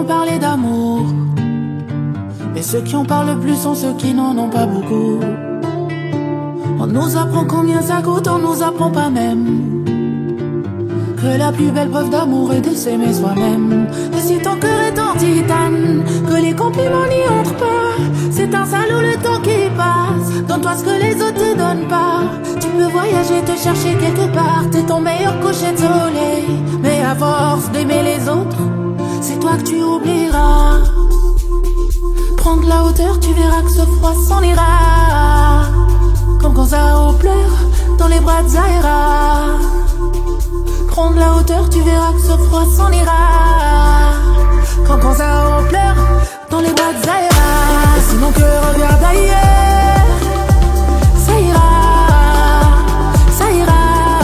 ont parlé d'amour, mais ceux qui en parlent le plus sont ceux qui n'en ont pas beaucoup. On nous apprend combien ça coûte, on nous apprend pas même que la plus belle preuve d'amour est de s'aimer soi-même. Et si ton cœur est en titane, que les compliments n'y entrent pas, c'est un salaud le temps qui passe. Donne-toi ce que les autres te donnent pas. Tu peux voyager, te chercher quelque part, t'es ton meilleur coucher de soleil. Mais à force d'aimer les autres, c'est toi que tu oublieras. Prends de la hauteur, tu verras que ce froid s'en ira. Comme quand Zao pleure dans les bras de Zahira. Prends de la hauteur, tu verras que ce froid s'en ira. Quand Zao pleure dans les bras de Zahira. Et si mon cœur regarde ailleurs, ça ira, ça ira.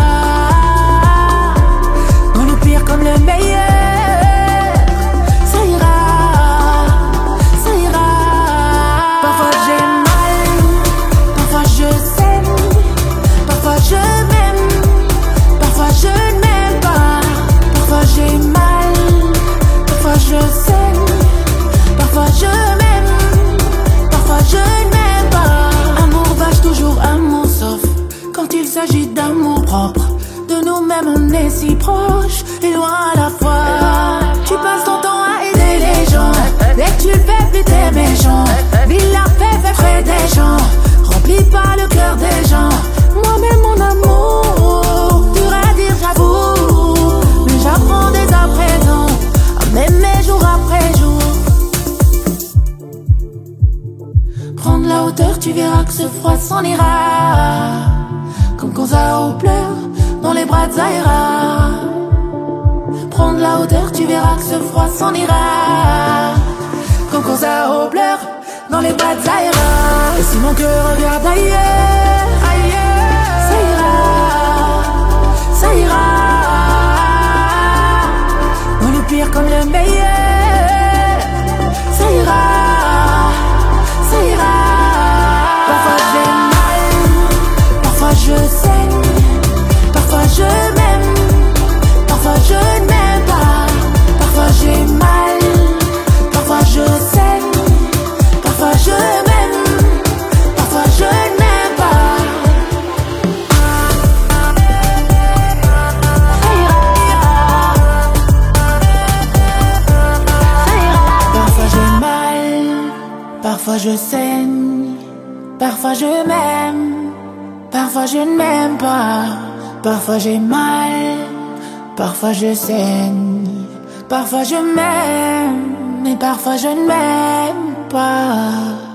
Dans le pire comme le meilleur, ça ira, ça ira. Parfois j'ai mal, parfois je saigne, parfois je m'aime, parfois je ne m'aime pas. Parfois j'ai mal, parfois je saigne, parfois je m'aime, parfois je ne m'aime pas. Amour vache, toujours amour sauf quand il s'agit d'amour propre. De nous-mêmes on est si proches et loin à la fois. Tu passes ton temps à aider les gens, dès que tu le fais plus t'es méchant. Ville la paix près des gens, remplis pas le cœur des gens. Moi-même mon amour, dur à dire j'avoue, mais j'apprends dès à présent à m'aimer jour après jour. Prends de la hauteur, tu verras que ce froid s'en ira. Comme quand Zao pleure dans les bras de Zahira. Prends de la hauteur, tu verras que ce froid s'en ira. Comme quand Zao pleure dans les bras de Zahira. Et si mon cœur regarde ailleurs, ailleurs, ça ira, ça ira. Dans le pire comme le meilleur, ça ira, ça ira. Parfois j'ai mal, parfois je saigne, parfois je m'aime, parfois je ne m'aime pas. Parfois j'ai mal, parfois je saigne, parfois je m'aime, parfois je ne m'aime pas. Ça ira, ça ira. Parfois j'ai mal, parfois je saigne, parfois je m'aime, parfois je ne m'aime pas. Parfois j'ai mal, parfois je saigne, parfois je m'aime, mais parfois je ne m'aime pas.